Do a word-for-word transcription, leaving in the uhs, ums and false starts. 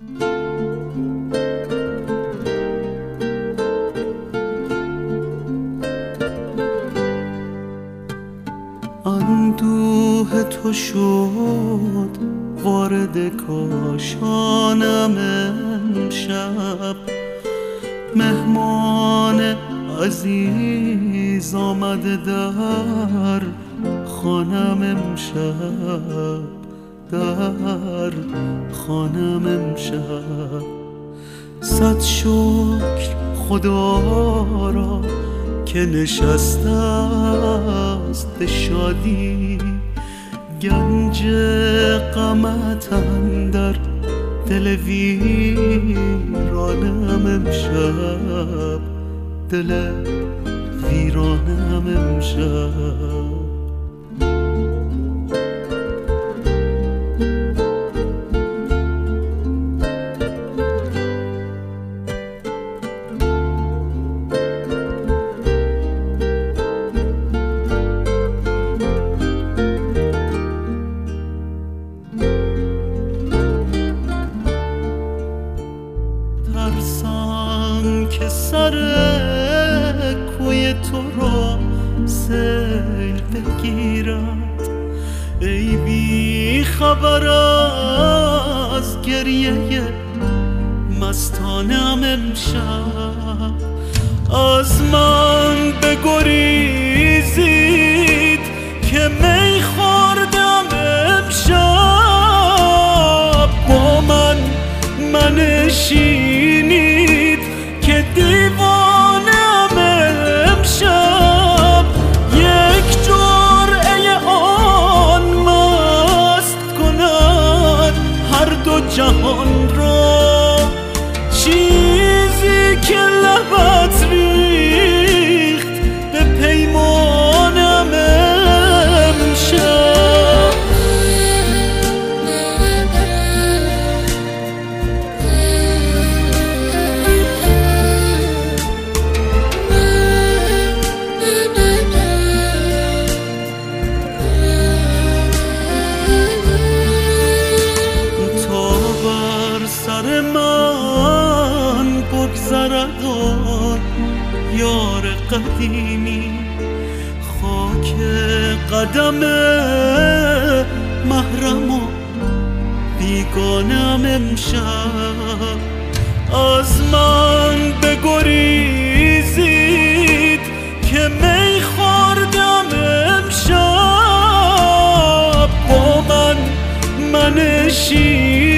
اندوه تو شد وارد کاشانم امشب، مهمان عزیز آمده در خانم امشب، در خانم امشب. صد شکر خدا را که نشسته است به شادی، گنج غمت اندر دل ویرانم امشب، دل ویرانم امشب. ترسم که سر کوی تو را سیل بگیرد، ای بی خبر از گریه مستانم امشب. از من بگریزید که می خوردم امشب، با من منشینید که دیوانم امشب. یک جرعه آن مست کند هر دو جهان را، چیزی که لبت ریخت به پیمانم امشب. سر من بگذرد آن یار قدیمی، خاک قدم محرم و بیگانم امشب. از من بگریزید که می خوردم امشب، با من منشین